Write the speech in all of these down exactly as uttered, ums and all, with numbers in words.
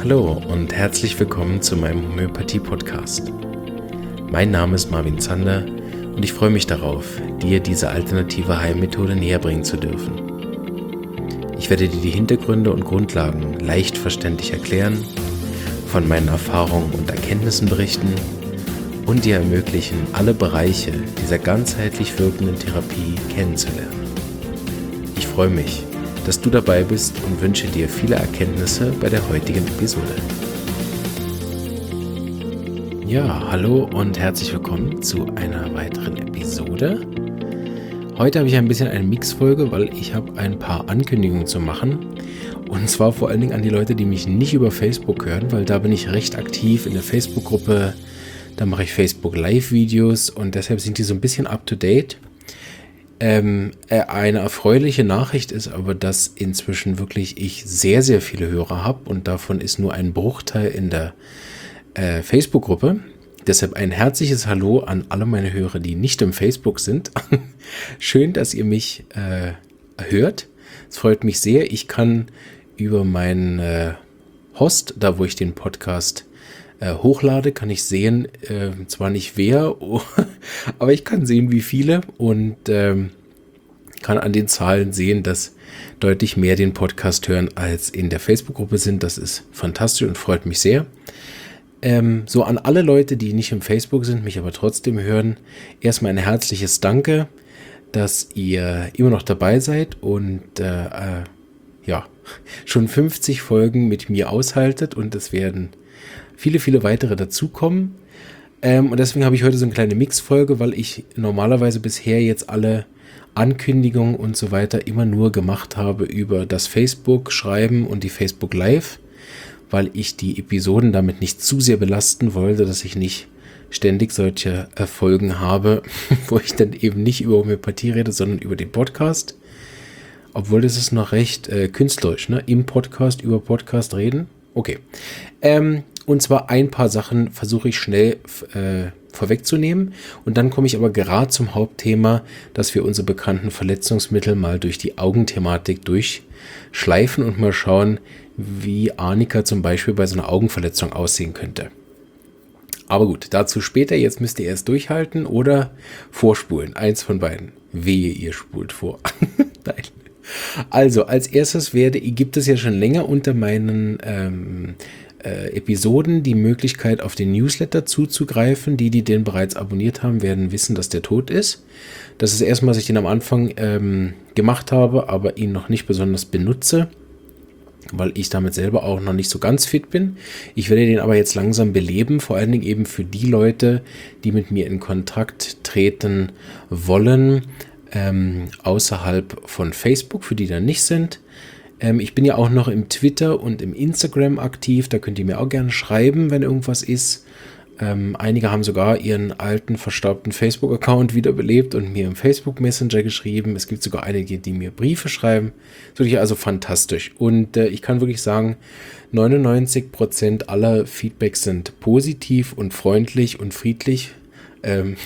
Hallo und herzlich willkommen zu meinem Homöopathie-Podcast. Mein Name ist Marvin Zander und ich freue mich darauf, dir diese alternative Heilmethode näher bringen zu dürfen. Ich werde dir die Hintergründe und Grundlagen leicht verständlich erklären, von meinen Erfahrungen und Erkenntnissen berichten und dir ermöglichen, alle Bereiche dieser ganzheitlich wirkenden Therapie kennenzulernen. Ich freue mich, dass du dabei bist und wünsche dir viele Erkenntnisse bei der heutigen Episode. Ja, hallo und herzlich willkommen zu einer weiteren Episode. Heute habe ich ein bisschen eine Mixfolge, weil ich habe ein paar Ankündigungen zu machen. Und zwar vor allen Dingen an die Leute, die mich nicht über Facebook hören, weil da bin ich recht aktiv in der Facebook-Gruppe. Da mache ich Facebook-Live-Videos und deshalb sind die so ein bisschen up-to-date. Ähm, eine erfreuliche Nachricht ist aber, dass inzwischen wirklich ich sehr, sehr viele Hörer habe und davon ist nur ein Bruchteil in der äh, Facebook-Gruppe. Deshalb ein herzliches Hallo an alle meine Hörer, die nicht im Facebook sind. Schön, dass ihr mich äh, hört. Es freut mich sehr. Ich kann über meinen äh, Host, da wo ich den Podcast äh, hochlade, kann ich sehen, äh, zwar nicht wer, aber ich kann sehen, wie viele und ähm, kann an den Zahlen sehen, dass deutlich mehr den Podcast hören, als in der Facebook-Gruppe sind. Das ist fantastisch und freut mich sehr. Ähm, so an alle Leute, die nicht im Facebook sind, mich aber trotzdem hören, erstmal ein herzliches Danke, dass ihr immer noch dabei seid und äh, äh, ja, schon fünfzig Folgen mit mir aushaltet und es werden viele, viele weitere dazukommen. Ähm, und deswegen habe ich heute so eine kleine Mix-Folge, weil ich normalerweise bisher jetzt alle Ankündigungen und so weiter immer nur gemacht habe über das Facebook-Schreiben und die Facebook Live, weil ich die Episoden damit nicht zu sehr belasten wollte, dass ich nicht ständig solche Folgen habe, wo ich dann eben nicht über Homöopathie rede, sondern über den Podcast. Obwohl das ist noch recht äh, künstlerisch, ne? Im Podcast über Podcast reden. Okay. Ähm, und zwar ein paar Sachen versuche ich schnell äh, vorwegzunehmen. Und dann komme ich aber gerade zum Hauptthema, dass wir unsere bekannten Verletzungsmittel mal durch die Augenthematik durchschleifen und mal schauen, wie Arnika zum Beispiel bei so einer Augenverletzung aussehen könnte. Aber gut, dazu später. Jetzt müsst ihr erst durchhalten oder vorspulen. Eins von beiden. Wehe, ihr spult vor. Nein. Also, als erstes werde, gibt es ja schon länger unter meinen ähm, äh, Episoden die Möglichkeit, auf den Newsletter zuzugreifen. Die, die den bereits abonniert haben, werden wissen, dass der tot ist. Das ist erstmal, dass ich den am Anfang ähm, gemacht habe, aber ihn noch nicht besonders benutze, weil ich damit selber auch noch nicht so ganz fit bin. Ich werde den aber jetzt langsam beleben, vor allen Dingen eben für die Leute, die mit mir in Kontakt treten wollen, ähm, außerhalb von Facebook, für die da nicht sind. Ähm, ich bin ja auch noch im Twitter und im Instagram aktiv, da könnt ihr mir auch gerne schreiben, wenn irgendwas ist. Ähm, einige haben sogar ihren alten, verstaubten Facebook-Account wiederbelebt und mir im Facebook-Messenger geschrieben. Es gibt sogar einige, die mir Briefe schreiben. Das ist wirklich also fantastisch. Und äh, ich kann wirklich sagen, neunundneunzig Prozent aller Feedbacks sind positiv und freundlich und friedlich. Ähm,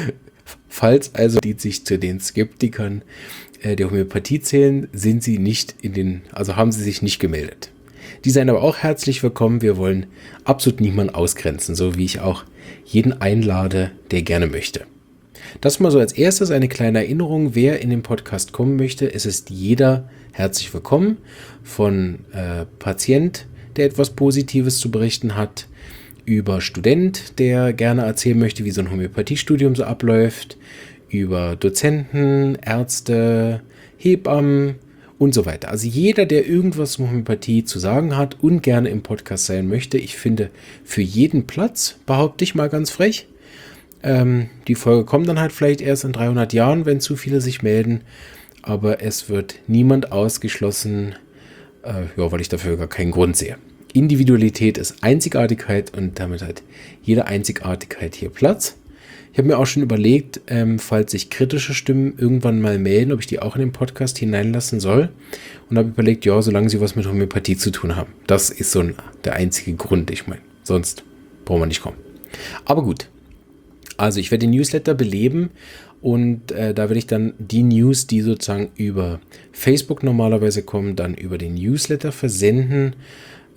falls also die sich zu den Skeptikern äh, der Homöopathie zählen, sind sie nicht in den, also haben sie sich nicht gemeldet. Die seien aber auch herzlich willkommen. Wir wollen absolut niemanden ausgrenzen, so wie ich auch jeden einlade, der gerne möchte. Das mal so als erstes eine kleine Erinnerung, wer in den Podcast kommen möchte. Es ist jeder herzlich willkommen, von äh, Patient, der etwas Positives zu berichten hat, über Student, der gerne erzählen möchte, wie so ein Homöopathiestudium so abläuft, über Dozenten, Ärzte, Hebammen, und so weiter. Also jeder, der irgendwas zur Homöopathie zu sagen hat und gerne im Podcast sein möchte, ich finde für jeden Platz, behaupte ich mal ganz frech. Ähm, die Folge kommt dann halt vielleicht erst in dreihundert Jahren, wenn zu viele sich melden, aber es wird niemand ausgeschlossen, äh, ja, weil ich dafür gar keinen Grund sehe. Individualität ist Einzigartigkeit und damit hat jede Einzigartigkeit hier Platz. Ich habe mir auch schon überlegt, ähm, falls sich kritische Stimmen irgendwann mal melden, ob ich die auch in den Podcast hineinlassen soll. Und habe überlegt, ja, solange sie was mit Homöopathie zu tun haben. Das ist so ein, der einzige Grund, ich meine. Sonst brauchen wir nicht kommen. Aber gut. Also ich werde den Newsletter beleben und äh, da werde ich dann die News, die sozusagen über Facebook normalerweise kommen, dann über den Newsletter versenden.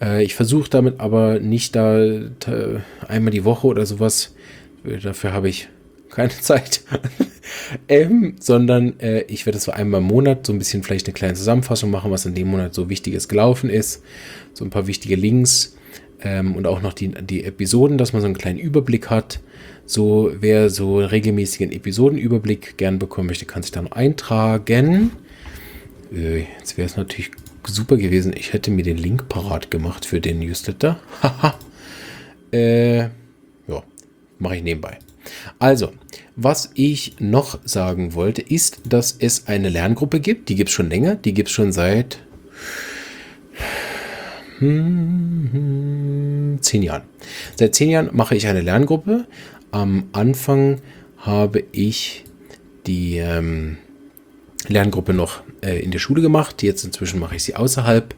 Äh, ich versuche damit aber nicht da t- einmal die Woche oder sowas, dafür habe ich keine Zeit, ähm, sondern äh, ich werde so einmal im Monat so ein bisschen vielleicht eine kleine Zusammenfassung machen, was in dem Monat so Wichtiges gelaufen ist, so ein paar wichtige Links ähm, und auch noch die, die Episoden, dass man so einen kleinen Überblick hat. So, wer so regelmäßigen Episodenüberblick gern bekommen möchte, kann sich da noch eintragen. Äh, jetzt wäre es natürlich super gewesen, ich hätte mir den Link parat gemacht für den Newsletter. Haha. äh, ja, mache ich nebenbei. Also, was ich noch sagen wollte, ist, dass es eine Lerngruppe gibt. Die gibt es schon länger. Die gibt es schon seit hm, zehn Jahren. Seit zehn Jahren mache ich eine Lerngruppe. Am Anfang habe ich die ähm, Lerngruppe noch äh, in der Schule gemacht. Jetzt inzwischen mache ich sie außerhalb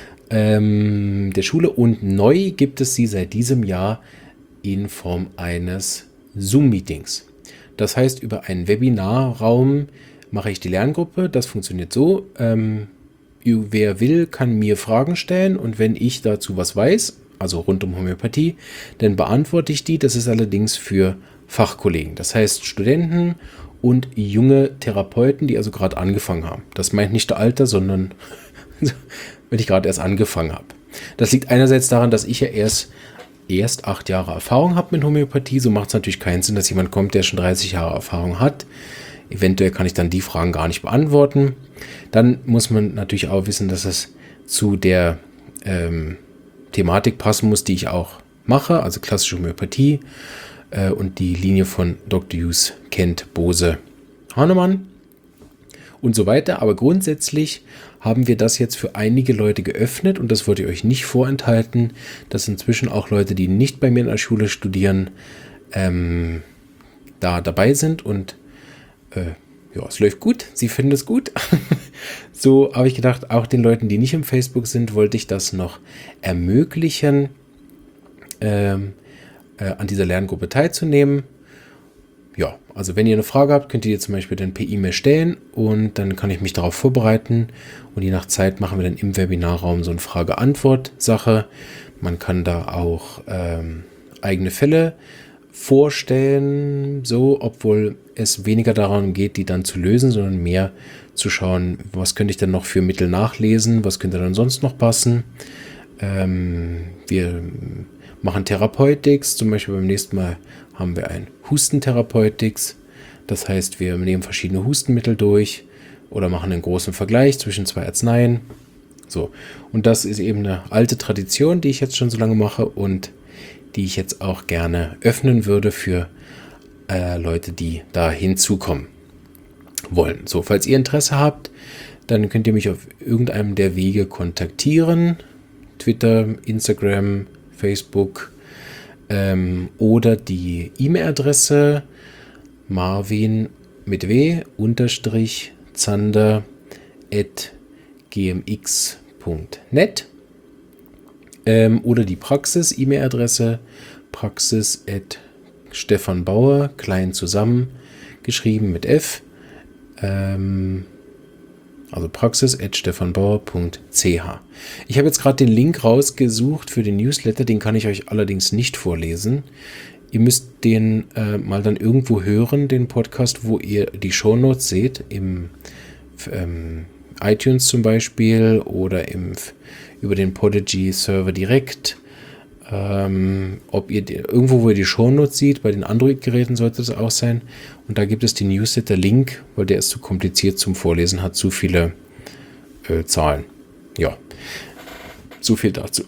ähm, der Schule. Und neu gibt es sie seit diesem Jahr in Form eines Zoom-Meetings. Das heißt, über einen Webinarraum mache ich die Lerngruppe. Das funktioniert so. Ähm, wer will, kann mir Fragen stellen und wenn ich dazu was weiß, also rund um Homöopathie, dann beantworte ich die. Das ist allerdings für Fachkollegen. Das heißt Studenten und junge Therapeuten, die also gerade angefangen haben. Das meint nicht der Alter, sondern wenn ich gerade erst angefangen habe. Das liegt einerseits daran, dass ich ja erst erst acht Jahre Erfahrung habe mit Homöopathie. So macht es natürlich keinen Sinn, dass jemand kommt, der schon dreißig Jahre Erfahrung hat. Eventuell kann ich dann die Fragen gar nicht beantworten. Dann muss man natürlich auch wissen, dass es zu der ähm, Thematik passen muss, die ich auch mache, also klassische Homöopathie äh, und die Linie von Doktor Hughes, Kent, Bose, Hahnemann und so weiter. Aber grundsätzlich haben wir das jetzt für einige Leute geöffnet und das wollte ich euch nicht vorenthalten, dass inzwischen auch Leute, die nicht bei mir in der Schule studieren, ähm, da dabei sind und äh, ja, es läuft gut, sie finden es gut. So habe ich gedacht, auch den Leuten, die nicht im Facebook sind, wollte ich das noch ermöglichen, ähm, äh, an dieser Lerngruppe teilzunehmen. Ja, also wenn ihr eine Frage habt, könnt ihr die zum Beispiel dann per E-Mail stellen und dann kann ich mich darauf vorbereiten und je nach Zeit machen wir dann im Webinarraum so eine Frage-Antwort-Sache. Man kann da auch ähm, eigene Fälle vorstellen, so, obwohl es weniger darum geht, die dann zu lösen, sondern mehr zu schauen, was könnte ich denn noch für Mittel nachlesen, was könnte dann sonst noch passen. Ähm, wir machen Therapeutics, zum Beispiel beim nächsten Mal haben wir ein Hustentherapeutics, das heißt, wir nehmen verschiedene Hustenmittel durch oder machen einen großen Vergleich zwischen zwei Arzneien. So, und das ist eben eine alte Tradition, die ich jetzt schon so lange mache und die ich jetzt auch gerne öffnen würde für äh, Leute, die da hinzukommen wollen. So, falls ihr Interesse habt, dann könnt ihr mich auf irgendeinem der Wege kontaktieren. Twitter, Instagram, Facebook ähm, oder die E-Mail-Adresse marvin mit w unterstrich zander at gmx punkt net ähm, oder die Praxis-E-Mail-Adresse praxis at Stefan Bauer, klein zusammen, geschrieben mit F, ähm, also praxis at stefanbauer punkt c h. Ich habe jetzt gerade den Link rausgesucht für den Newsletter, den kann ich euch allerdings nicht vorlesen. Ihr müsst den äh, mal dann irgendwo hören, den Podcast, wo ihr die Shownotes seht, im ähm, iTunes zum Beispiel oder im, über den Podigy-Server direkt. Ähm, ob ihr die, irgendwo, wo ihr die Shownotes seht, bei den Android-Geräten sollte es auch sein. Und da gibt es den Newsletter-Link, weil der ist zu kompliziert zum Vorlesen, hat zu viele äh, Zahlen. Ja, so viel dazu.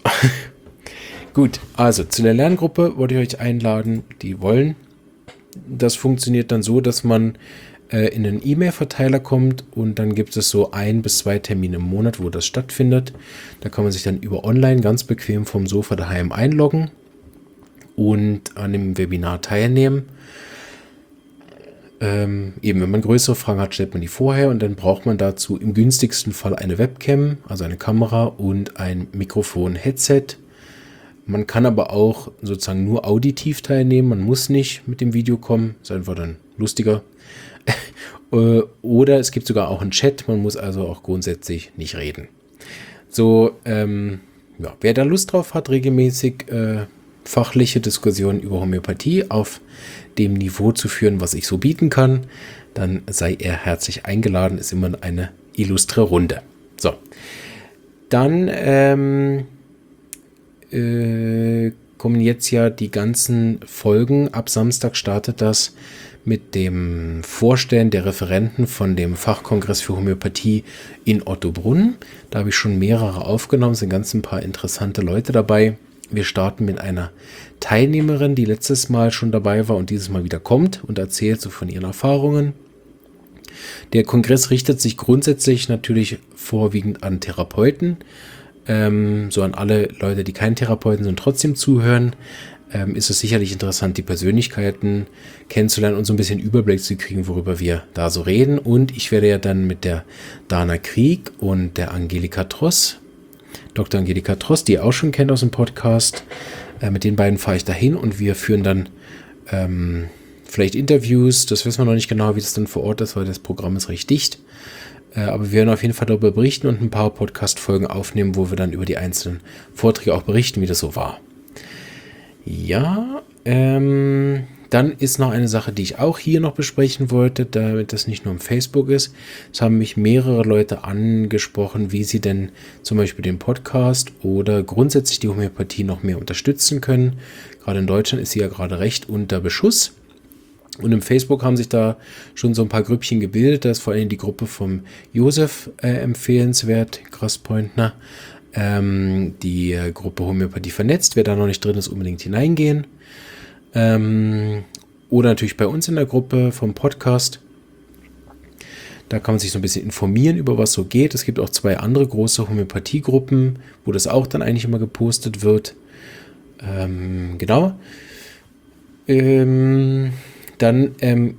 Gut, also zu der Lerngruppe wollte ich euch einladen, die wollen. Das funktioniert dann so, dass man äh, in einen E-Mail-Verteiler kommt und dann gibt es so ein bis zwei Termine im Monat, wo das stattfindet. Da kann man sich dann über online ganz bequem vom Sofa daheim einloggen und an dem Webinar teilnehmen. Ähm, eben, wenn man größere Fragen hat, stellt man die vorher und dann braucht man dazu im günstigsten Fall eine Webcam, also eine Kamera und ein Mikrofon-Headset. Man kann aber auch sozusagen nur auditiv teilnehmen, man muss nicht mit dem Video kommen, ist einfach dann lustiger. Oder es gibt sogar auch einen Chat, man muss also auch grundsätzlich nicht reden. So, ähm, ja, wer da Lust drauf hat, regelmäßig äh, fachliche Diskussionen über Homöopathie auf dem Niveau zu führen, was ich so bieten kann, dann sei er herzlich eingeladen. Ist immer eine illustre Runde. So, dann ähm, äh, kommen jetzt ja die ganzen Folgen. Ab Samstag startet das mit dem Vorstellen der Referenten von dem Fachkongress für Homöopathie in Ottobrunn. Da habe ich schon mehrere aufgenommen, sind ganz ein paar interessante Leute dabei. Wir starten mit einer Teilnehmerin, die letztes Mal schon dabei war und dieses Mal wieder kommt und erzählt so von ihren Erfahrungen. Der Kongress richtet sich grundsätzlich natürlich vorwiegend an Therapeuten, ähm, so an alle Leute, die kein Therapeuten sind, trotzdem zuhören. Ähm, ist es sicherlich interessant, die Persönlichkeiten kennenzulernen und so ein bisschen Überblick zu kriegen, worüber wir da so reden. Und ich werde ja dann mit der Dana Krieg und der Angelika Tross, Doktor Angelika Tross, die ihr auch schon kennt aus dem Podcast, äh, mit den beiden fahre ich dahin und wir führen dann ähm, vielleicht Interviews. Das wissen wir noch nicht genau, wie das dann vor Ort ist, weil das Programm ist recht dicht. Äh, aber wir werden auf jeden Fall darüber berichten und ein paar Podcast-Folgen aufnehmen, wo wir dann über die einzelnen Vorträge auch berichten, wie das so war. Ja, ähm, dann ist noch eine Sache, die ich auch hier noch besprechen wollte, damit das nicht nur im Facebook ist. Es haben mich mehrere Leute angesprochen, wie sie denn zum Beispiel den Podcast oder grundsätzlich die Homöopathie noch mehr unterstützen können. Gerade in Deutschland ist sie ja gerade recht unter Beschuss. Und im Facebook haben sich da schon so ein paar Grüppchen gebildet. Da ist vor allem die Gruppe vom Josef äh, empfehlenswert, Graspointner. Ähm, die äh, Gruppe Homöopathie vernetzt, wer da noch nicht drin ist, unbedingt hineingehen. Ähm, oder natürlich bei uns in der Gruppe vom Podcast. Da kann man sich so ein bisschen informieren, über was so geht. Es gibt auch zwei andere große Homöopathiegruppen, wo das auch dann eigentlich immer gepostet wird. Ähm, genau. Ähm, dann ähm,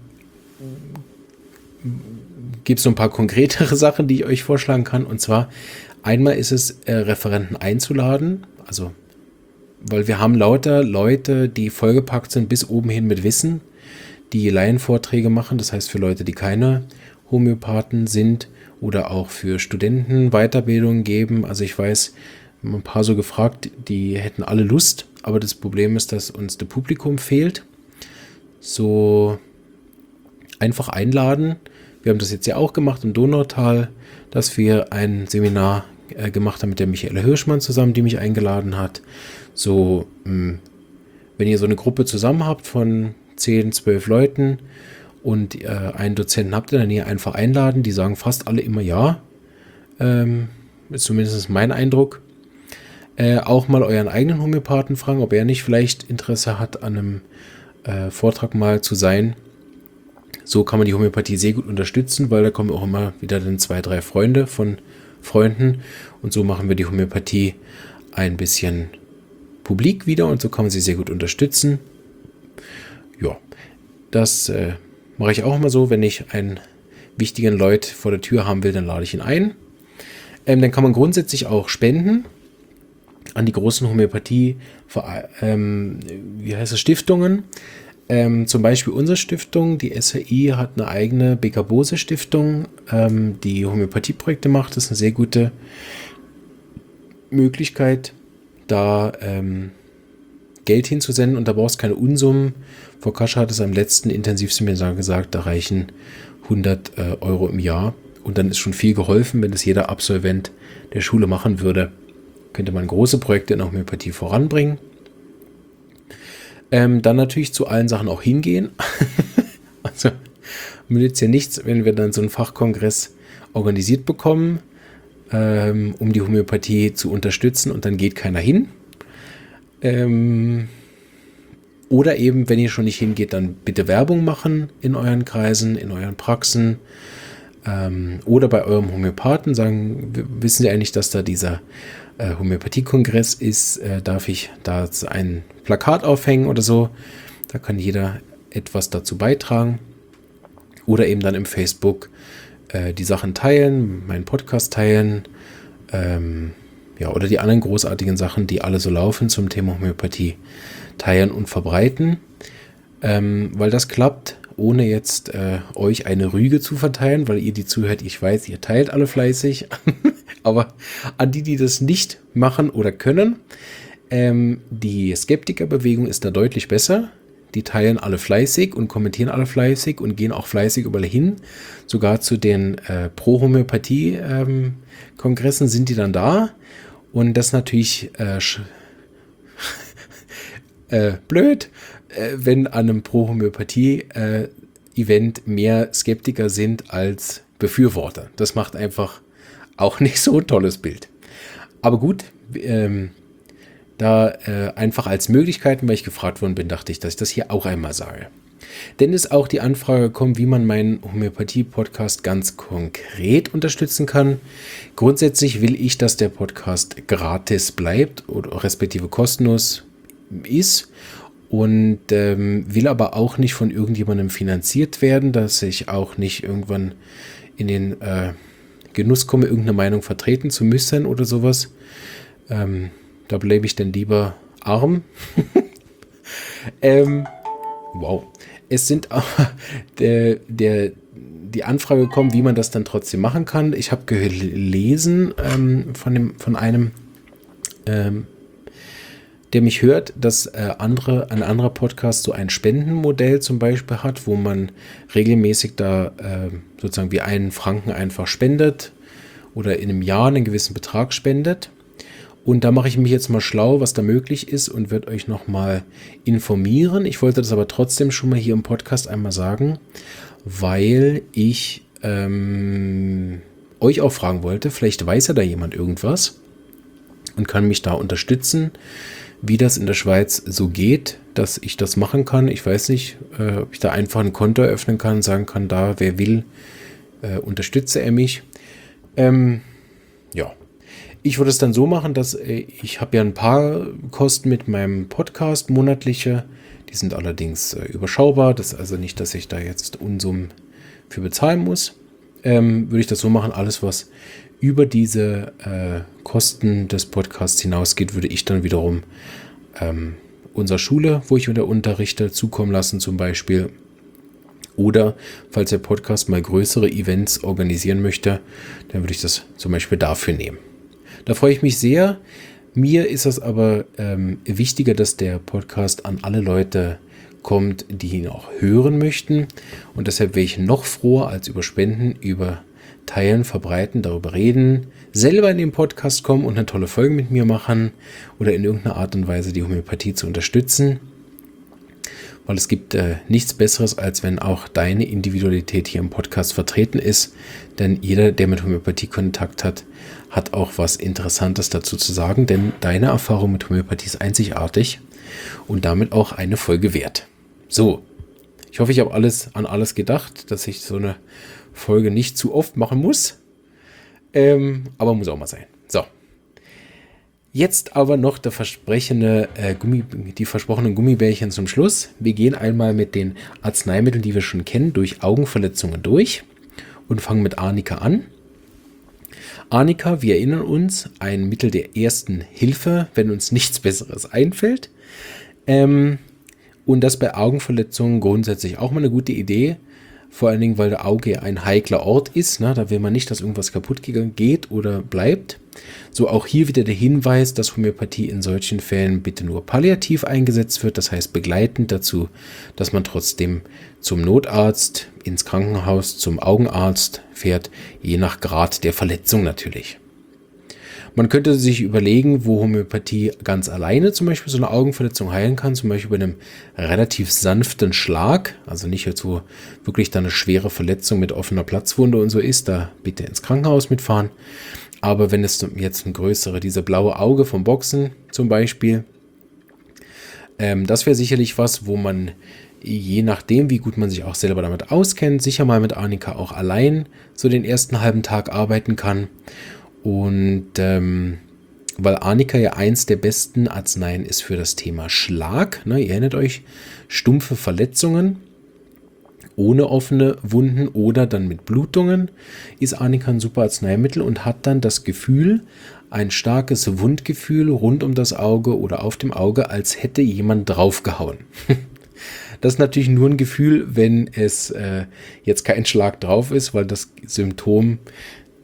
gibt es so ein paar konkretere Sachen, die ich euch vorschlagen kann. Und zwar einmal ist es, äh, Referenten einzuladen, also weil wir haben lauter Leute, die vollgepackt sind bis oben hin mit Wissen, die Laienvorträge machen, das heißt für Leute, die keine Homöopathen sind oder auch für Studenten Weiterbildung geben. Also ich weiß, ein paar so gefragt, die hätten alle Lust, aber das Problem ist, dass uns das Publikum fehlt. So einfach einladen. Wir haben das jetzt ja auch gemacht im Donautal, dass wir ein Seminar äh, gemacht haben mit der Michaela Hirschmann zusammen, die mich eingeladen hat. So, mh, wenn ihr so eine Gruppe zusammen habt von zehn, zwölf Leuten und äh, einen Dozenten habt in der Nähe, einfach einladen. Die sagen fast alle immer ja. Ähm, ist zumindest mein Eindruck. Äh, auch mal euren eigenen Homöopathen fragen, ob er nicht vielleicht Interesse hat, an einem äh, Vortrag mal zu sein. So kann man die Homöopathie sehr gut unterstützen, weil da kommen auch immer wieder dann zwei, drei Freunde von Freunden und so machen wir die Homöopathie ein bisschen publik wieder und so kann man sie sehr gut unterstützen. Ja, das äh, mache ich auch immer so, wenn ich einen wichtigen Leut vor der Tür haben will, dann lade ich ihn ein. Ähm, dann kann man grundsätzlich auch spenden an die großen Homöopathie, ähm, wie heißt es, Stiftungen. Ähm, zum Beispiel unsere Stiftung, die S H I, hat eine eigene Beka-Bose-Stiftung, ähm, die Homöopathieprojekte macht. Das ist eine sehr gute Möglichkeit, da ähm, Geld hinzusenden und da brauchst du keine Unsummen. Frau Kascha hat es am letzten Intensivseminar gesagt, da reichen hundert äh, Euro im Jahr und dann ist schon viel geholfen, wenn das jeder Absolvent der Schule machen würde. Könnte man große Projekte in der Homöopathie voranbringen. Ähm, dann natürlich zu allen Sachen auch hingehen. Also nützt ja nichts, wenn wir dann so einen Fachkongress organisiert bekommen, ähm, um die Homöopathie zu unterstützen und dann geht keiner hin. Ähm, oder eben, wenn ihr schon nicht hingeht, dann bitte Werbung machen in euren Kreisen, in euren Praxen ähm, oder bei eurem Homöopathen. Sagen, wissen Sie eigentlich, dass da dieser äh, Homöopathie-Kongress ist? Äh, darf ich da ein Plakat aufhängen oder so? Da kann jeder etwas dazu beitragen. Oder eben dann im Facebook äh, die Sachen teilen, meinen Podcast teilen, ähm, ja, oder die anderen großartigen Sachen, die alle so laufen zum Thema Homöopathie, teilen und verbreiten. Ähm, weil das klappt, ohne jetzt äh, euch eine Rüge zu verteilen, weil ihr die zuhört, ich weiß, ihr teilt alle fleißig. Aber an die, die das nicht machen oder können, ähm, die Skeptikerbewegung ist da deutlich besser. Die teilen alle fleißig und kommentieren alle fleißig und gehen auch fleißig überall hin. Sogar zu den äh, Pro-Homöopathie-Kongressen ähm, sind die dann da. Und das ist natürlich äh, äh, blöd, äh, wenn an einem Pro-Homöopathie-Event äh, mehr Skeptiker sind als Befürworter. Das macht einfach auch nicht so ein tolles Bild. Aber gut, ähm, da äh, einfach als Möglichkeiten, weil ich gefragt worden bin, dachte ich, dass ich das hier auch einmal sage. Denn ist auch die Anfrage gekommen, wie man meinen Homöopathie-Podcast ganz konkret unterstützen kann. Grundsätzlich will ich, dass der Podcast gratis bleibt oder respektive kostenlos ist und ähm, will aber auch nicht von irgendjemandem finanziert werden, dass ich auch nicht irgendwann in den äh, Genuss komme, irgendeine Meinung vertreten zu müssen oder sowas. Ähm, Da bleibe ich dann lieber arm. ähm, wow. Es sind auch der, der, die Anfrage gekommen, wie man das dann trotzdem machen kann. Ich habe gelesen ähm, von, dem, von einem, ähm, der mich hört, dass äh, andere, ein anderer Podcast so ein Spendenmodell zum Beispiel hat, wo man regelmäßig da äh, sozusagen wie einen Franken einfach spendet oder in einem Jahr einen gewissen Betrag spendet. Und da mache ich mich jetzt mal schlau, was da möglich ist und werde euch nochmal informieren. Ich wollte das aber trotzdem schon mal hier im Podcast einmal sagen, weil ich ähm, euch auch fragen wollte, vielleicht weiß ja da jemand irgendwas und kann mich da unterstützen, wie das in der Schweiz so geht, dass ich das machen kann. Ich weiß nicht, äh, ob ich da einfach ein Konto eröffnen kann, sagen kann, da, wer will, äh, unterstütze er mich. Ähm, ja. Ich würde es dann so machen, dass äh, ich habe ja ein paar Kosten mit meinem Podcast, monatliche. Die sind allerdings äh, überschaubar. Das ist also nicht, dass ich da jetzt Unsummen für bezahlen muss. Ähm, würde ich das so machen, alles was über diese äh, Kosten des Podcasts hinausgeht, würde ich dann wiederum ähm, unserer Schule, wo ich wieder unterrichte, zukommen lassen zum Beispiel. Oder falls der Podcast mal größere Events organisieren möchte, dann würde ich das zum Beispiel dafür nehmen. Da freue ich mich sehr. Mir ist es aber ähm, wichtiger, dass der Podcast an alle Leute kommt, die ihn auch hören möchten. Und deshalb wäre ich noch froher als über Spenden, über Teilen, Verbreiten, darüber reden, selber in den Podcast kommen und eine tolle Folge mit mir machen oder in irgendeiner Art und Weise die Homöopathie zu unterstützen. Weil es gibt äh, nichts Besseres, als wenn auch deine Individualität hier im Podcast vertreten ist. Denn jeder, der mit Homöopathie Kontakt hat, hat auch was Interessantes dazu zu sagen. Denn deine Erfahrung mit Homöopathie ist einzigartig und damit auch eine Folge wert. So, ich hoffe, ich habe alles an alles gedacht, dass ich so eine Folge nicht zu oft machen muss. Ähm, aber muss auch mal sein. So. Jetzt aber noch der versprechene, äh, Gummi, die versprochenen Gummibärchen zum Schluss. Wir gehen einmal mit den Arzneimitteln, die wir schon kennen, durch Augenverletzungen durch und fangen mit Arnika an. Arnika, wir erinnern uns, ein Mittel der ersten Hilfe, wenn uns nichts Besseres einfällt. Ähm, und das bei Augenverletzungen grundsätzlich auch mal eine gute Idee. Vor allen Dingen, weil der Auge ein heikler Ort ist. Ne? Da will man nicht, dass irgendwas kaputt geht oder bleibt. So auch hier wieder der Hinweis, dass Homöopathie in solchen Fällen bitte nur palliativ eingesetzt wird. Das heißt begleitend dazu, dass man trotzdem zum Notarzt, ins Krankenhaus, zum Augenarzt fährt, je nach Grad der Verletzung natürlich. Man könnte sich überlegen, wo Homöopathie ganz alleine zum Beispiel so eine Augenverletzung heilen kann, zum Beispiel bei einem relativ sanften Schlag, also nicht jetzt, wo wirklich dann eine schwere Verletzung mit offener Platzwunde und so ist, da bitte ins Krankenhaus mitfahren. Aber wenn es jetzt ein größere, diese blaue Auge vom Boxen zum Beispiel, ähm, das wäre sicherlich was, wo man je nachdem, wie gut man sich auch selber damit auskennt, sicher mal mit Arnika auch allein so den ersten halben Tag arbeiten kann. Und ähm, weil Arnika ja eins der besten Arzneien ist für das Thema Schlag, ne, ihr erinnert euch, stumpfe Verletzungen ohne offene Wunden oder dann mit Blutungen, ist Arnika ein super Arzneimittel und hat dann das Gefühl, ein starkes Wundgefühl rund um das Auge oder auf dem Auge, als hätte jemand draufgehauen. Das ist natürlich nur ein Gefühl, wenn es äh, jetzt kein Schlag drauf ist, weil das Symptom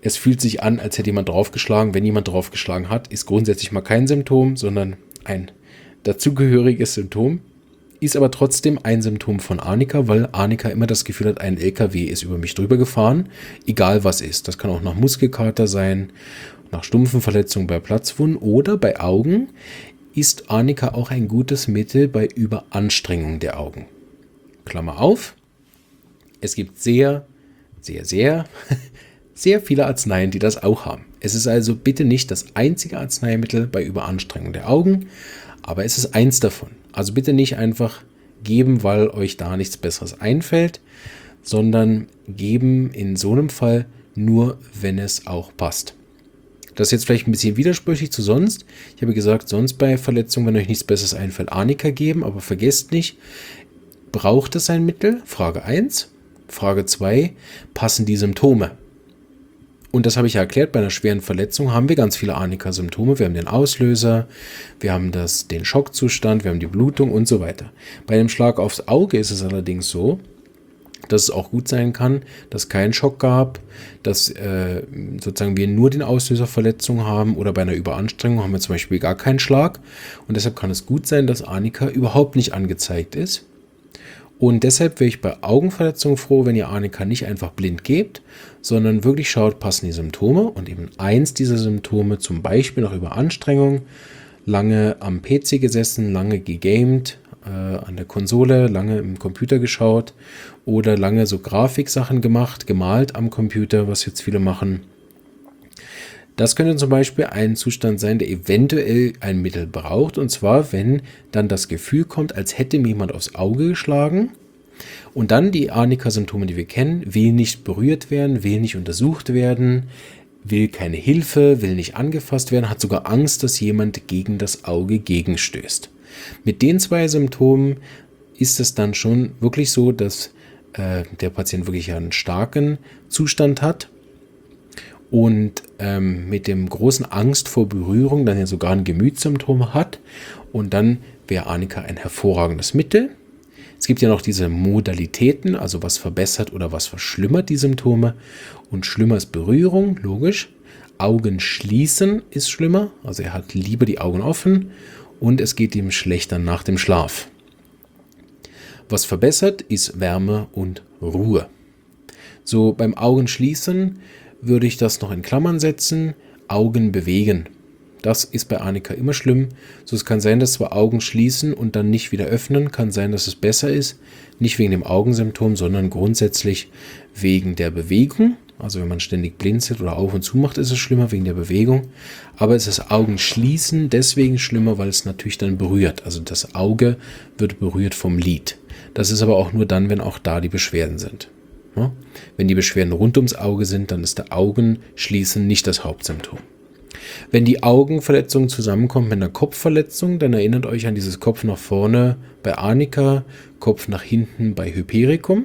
Es fühlt sich an, als hätte jemand draufgeschlagen. Wenn jemand draufgeschlagen hat, ist grundsätzlich mal kein Symptom, sondern ein dazugehöriges Symptom. Ist aber trotzdem ein Symptom von Arnika, weil Arnika immer das Gefühl hat, ein L K W ist über mich drüber gefahren, egal was ist. Das kann auch nach Muskelkater sein, nach stumpfen Verletzungen bei Platzwunden oder bei Augen ist Arnika auch ein gutes Mittel bei Überanstrengung der Augen. Klammer auf, es gibt sehr, sehr, sehr, sehr viele Arzneien, die das auch haben. Es ist also bitte nicht das einzige Arzneimittel bei Überanstrengung der Augen, aber es ist eins davon. Also bitte nicht einfach geben, weil euch da nichts Besseres einfällt, sondern geben in so einem Fall nur, wenn es auch passt. Das ist jetzt vielleicht ein bisschen widersprüchlich zu sonst. Ich habe gesagt, sonst bei Verletzungen, wenn euch nichts Besseres einfällt, Arnika geben, aber vergesst nicht, braucht es ein Mittel? Frage eins. Frage zwei, passen die Symptome? Und das habe ich ja erklärt, bei einer schweren Verletzung haben wir ganz viele Arnika-Symptome. Wir haben den Auslöser, wir haben das, den Schockzustand, wir haben die Blutung und so weiter. Bei einem Schlag aufs Auge ist es allerdings so, dass es auch gut sein kann, dass kein Schock gab, dass äh, sozusagen wir nur den Auslöserverletzung haben oder bei einer Überanstrengung haben wir zum Beispiel gar keinen Schlag. Und deshalb kann es gut sein, dass Arnika überhaupt nicht angezeigt ist. Und deshalb wäre ich bei Augenverletzungen froh, wenn ihr Arnika nicht einfach blind gebt, sondern wirklich schaut, passen die Symptome. Und eben eins dieser Symptome, zum Beispiel nach Überanstrengung, lange am P C gesessen, lange gegamed, äh, an der Konsole, lange im Computer geschaut oder lange so Grafiksachen gemacht, gemalt am Computer, was jetzt viele machen. Das könnte zum Beispiel ein Zustand sein, der eventuell ein Mittel braucht. Und zwar, wenn dann das Gefühl kommt, als hätte mir jemand aufs Auge geschlagen. Und dann die Arnika-Symptome, die wir kennen, will nicht berührt werden, will nicht untersucht werden, will keine Hilfe, will nicht angefasst werden, hat sogar Angst, dass jemand gegen das Auge gegenstößt. Mit den zwei Symptomen ist es dann schon wirklich so, dass äh, der Patient wirklich einen starken Zustand hat. Und ähm, mit dem großen Angst vor Berührung dann ja sogar ein Gemütssymptom hat. Und dann wäre Arnika ein hervorragendes Mittel. Es gibt ja noch diese Modalitäten, also was verbessert oder was verschlimmert die Symptome. Und schlimmer ist Berührung, logisch. Augen schließen ist schlimmer, also er hat lieber die Augen offen. Und es geht ihm schlechter nach dem Schlaf. Was verbessert, ist Wärme und Ruhe. So beim Augenschließen würde ich das noch in Klammern setzen, Augen bewegen. Das ist bei Arnika immer schlimm. So, es kann sein, dass zwar Augen schließen und dann nicht wieder öffnen, kann sein, dass es besser ist, nicht wegen dem Augensymptom, sondern grundsätzlich wegen der Bewegung. Also wenn man ständig blinzelt oder auf und zu macht, ist es schlimmer wegen der Bewegung. Aber es ist Augen schließen deswegen schlimmer, weil es natürlich dann berührt. Also das Auge wird berührt vom Lid. Das ist aber auch nur dann, wenn auch da die Beschwerden sind. Ja? Wenn die Beschwerden rund ums Auge sind, dann ist der Augenschließen nicht das Hauptsymptom. Wenn die Augenverletzung zusammenkommt mit einer Kopfverletzung, dann erinnert euch an dieses Kopf nach vorne bei Arnika, Kopf nach hinten bei Hypericum.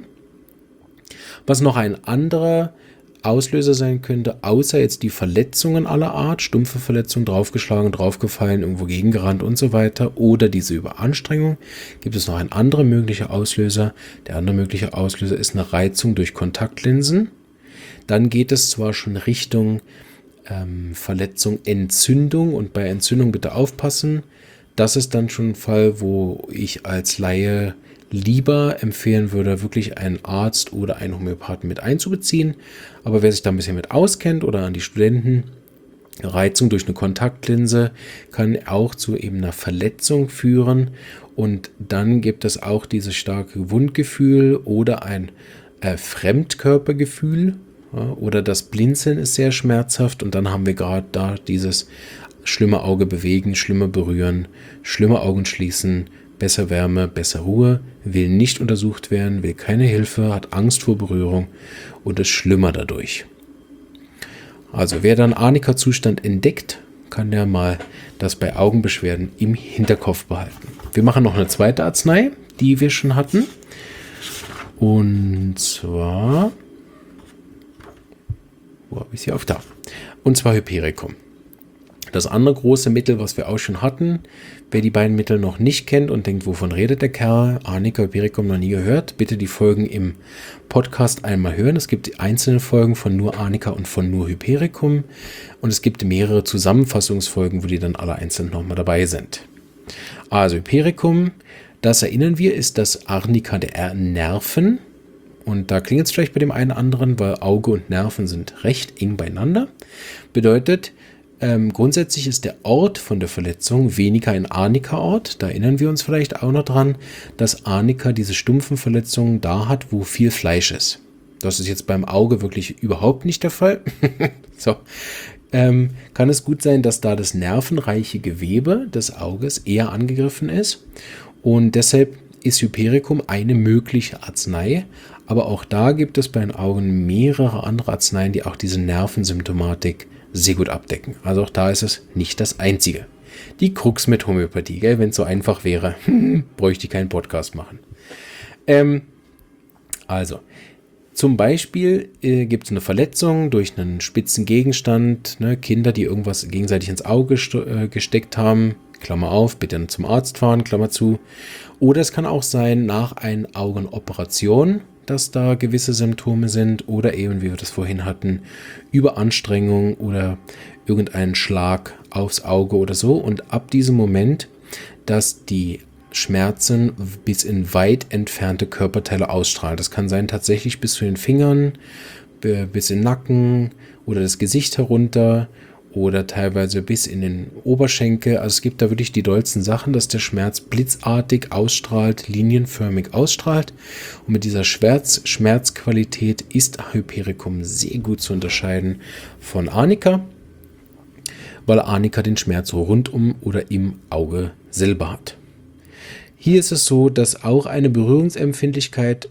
Was noch ein anderer Auslöser sein könnte, außer jetzt die Verletzungen aller Art, stumpfe Verletzungen, draufgeschlagen, draufgefallen, irgendwo gegengerannt und so weiter, oder diese Überanstrengung, gibt es noch einen anderen möglichen Auslöser. Der andere mögliche Auslöser ist eine Reizung durch Kontaktlinsen. Dann geht es zwar schon Richtung ähm, Verletzung, Entzündung, und bei Entzündung bitte aufpassen. Das ist dann schon ein Fall, wo ich als Laie lieber empfehlen würde, wirklich einen Arzt oder einen Homöopathen mit einzubeziehen. Aber wer sich da ein bisschen mit auskennt oder an die Studenten, Reizung durch eine Kontaktlinse kann auch zu eben einer Verletzung führen. Und dann gibt es auch dieses starke Wundgefühl oder ein äh, Fremdkörpergefühl, ja, oder das Blinzeln ist sehr schmerzhaft. Und dann haben wir gerade da dieses schlimme Auge bewegen, schlimmer berühren, schlimme Augen schließen, besser Wärme, besser Ruhe, will nicht untersucht werden, will keine Hilfe, hat Angst vor Berührung und ist schlimmer dadurch. Also wer dann Arnika-Zustand entdeckt, kann ja mal das bei Augenbeschwerden im Hinterkopf behalten. Wir machen noch eine zweite Arznei, die wir schon hatten. Und zwar, wo habe ich sie auf? Da. Und zwar Hypericum. Das andere große Mittel, was wir auch schon hatten, wer die beiden Mittel noch nicht kennt und denkt, wovon redet der Kerl, Arnika, Hypericum noch nie gehört, bitte die Folgen im Podcast einmal hören. Es gibt einzelne Folgen von nur Arnika und von nur Hypericum und es gibt mehrere Zusammenfassungsfolgen, wo die dann alle einzeln nochmal dabei sind. Also Hypericum, das erinnern wir, ist das Arnika der Nerven. Und da klingelt es vielleicht bei dem einen anderen, weil Auge und Nerven sind recht eng beieinander. Bedeutet, ähm, grundsätzlich ist der Ort von der Verletzung weniger ein Arnika-Ort. Da erinnern wir uns vielleicht auch noch dran, dass Arnika diese stumpfen Verletzungen da hat, wo viel Fleisch ist. Das ist jetzt beim Auge wirklich überhaupt nicht der Fall. so. Ähm, kann es gut sein, dass da das nervenreiche Gewebe des Auges eher angegriffen ist. Und deshalb ist Hypericum eine mögliche Arznei. Aber auch da gibt es bei den Augen mehrere andere Arzneien, die auch diese Nervensymptomatik sehr gut abdecken. Also auch da ist es nicht das Einzige. Die Krux mit Homöopathie, gell? Wenn es so einfach wäre, bräuchte ich keinen Podcast machen. Ähm, also, zum Beispiel äh, gibt es eine Verletzung durch einen spitzen Gegenstand, ne? Kinder, die irgendwas gegenseitig ins Auge äh, gesteckt haben, Klammer auf, bitte zum Arzt fahren, Klammer zu. Oder es kann auch sein, nach einer Augenoperation, dass da gewisse Symptome sind oder eben, wie wir das vorhin hatten, Überanstrengung oder irgendeinen Schlag aufs Auge oder so. Und ab diesem Moment, dass die Schmerzen bis in weit entfernte Körperteile ausstrahlen. Das kann sein tatsächlich bis zu den Fingern, bis in den Nacken oder das Gesicht herunter oder teilweise bis in den Oberschenkel. Also es gibt da wirklich die dollsten Sachen, dass der Schmerz blitzartig ausstrahlt, linienförmig ausstrahlt. Und mit dieser Schmerz Schmerzqualität ist Hypericum sehr gut zu unterscheiden von Arnika, weil Arnika den Schmerz rundum oder im Auge selber hat. Hier ist es so, dass auch eine Berührungsempfindlichkeit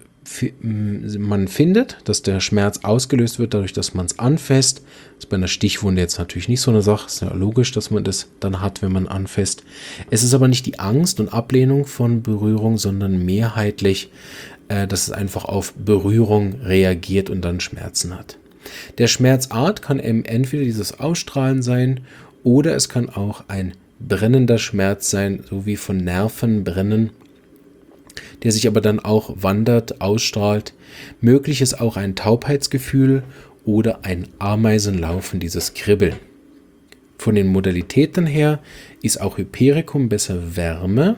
man findet, dass der Schmerz ausgelöst wird, dadurch, dass man es anfasst. Das ist bei einer Stichwunde jetzt natürlich nicht so eine Sache. Ist ja logisch, dass man das dann hat, wenn man anfasst. Es ist aber nicht die Angst und Ablehnung von Berührung, sondern mehrheitlich, äh, dass es einfach auf Berührung reagiert und dann Schmerzen hat. Der Schmerzart kann eben entweder dieses Ausstrahlen sein oder es kann auch ein brennender Schmerz sein, so wie von Nerven brennen, der sich aber dann auch wandert, ausstrahlt. Möglich ist auch ein Taubheitsgefühl oder ein Ameisenlaufen, dieses Kribbeln. Von den Modalitäten her ist auch Hypericum besser Wärme.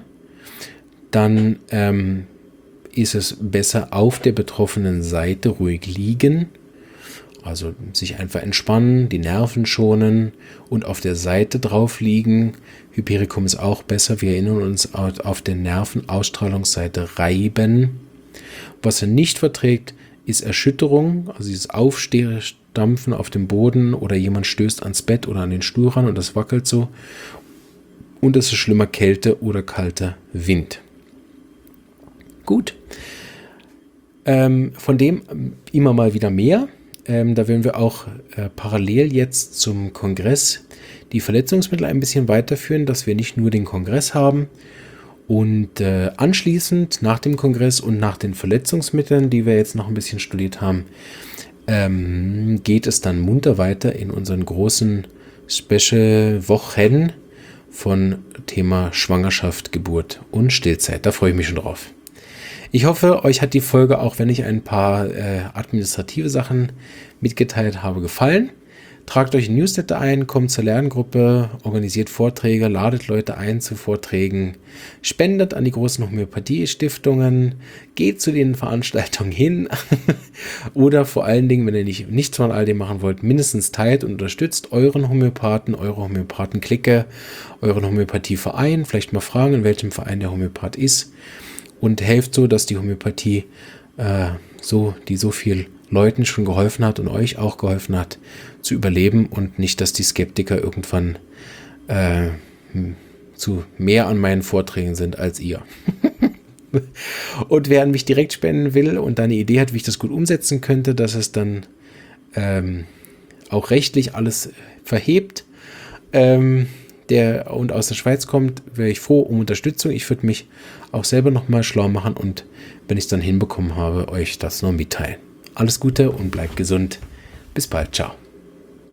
Dann ähm, ist es besser auf der betroffenen Seite ruhig liegen. Also sich einfach entspannen, die Nerven schonen und auf der Seite drauf liegen. Hypericum ist auch besser. Wir erinnern uns auf der Nervenausstrahlungsseite reiben. Was er nicht verträgt, ist Erschütterung, also dieses Aufstampfen auf dem Boden oder jemand stößt ans Bett oder an den Stuhl ran und das wackelt so. Und es ist schlimmer Kälte oder kalter Wind. Gut. Ähm, von dem immer mal wieder mehr. Ähm, da werden wir auch äh, parallel jetzt zum Kongress die Verletzungsmittel ein bisschen weiterführen, dass wir nicht nur den Kongress haben. Und äh, anschließend, nach dem Kongress und nach den Verletzungsmitteln, die wir jetzt noch ein bisschen studiert haben, ähm, geht es dann munter weiter in unseren großen Special-Wochen von Thema Schwangerschaft, Geburt und Stillzeit. Da freue ich mich schon drauf. Ich hoffe, euch hat die Folge, auch wenn ich ein paar äh, administrative Sachen mitgeteilt habe, gefallen. Tragt euch ein Newsletter ein, kommt zur Lerngruppe, organisiert Vorträge, ladet Leute ein zu Vorträgen, spendet an die großen Homöopathie-Stiftungen, geht zu den Veranstaltungen hin oder vor allen Dingen, wenn ihr nicht, nichts von all dem machen wollt, mindestens teilt und unterstützt euren Homöopathen, eure Homöopathen-Clique, euren Homöopathieverein, vielleicht mal fragen, in welchem Verein der Homöopath ist. Und helft so, dass die Homöopathie, äh, so, die so viel Leuten schon geholfen hat und euch auch geholfen hat, zu überleben und nicht, dass die Skeptiker irgendwann äh, zu mehr an meinen Vorträgen sind als ihr. Und wer an mich direkt spenden will und da eine Idee hat, wie ich das gut umsetzen könnte, dass es dann ähm, auch rechtlich alles verhebt, ähm, der und aus der Schweiz kommt, wäre ich froh um Unterstützung. Ich würde mich auch selber nochmal schlau machen und wenn ich es dann hinbekommen habe, euch das noch mitteilen. Alles Gute und bleibt gesund. Bis bald. Ciao.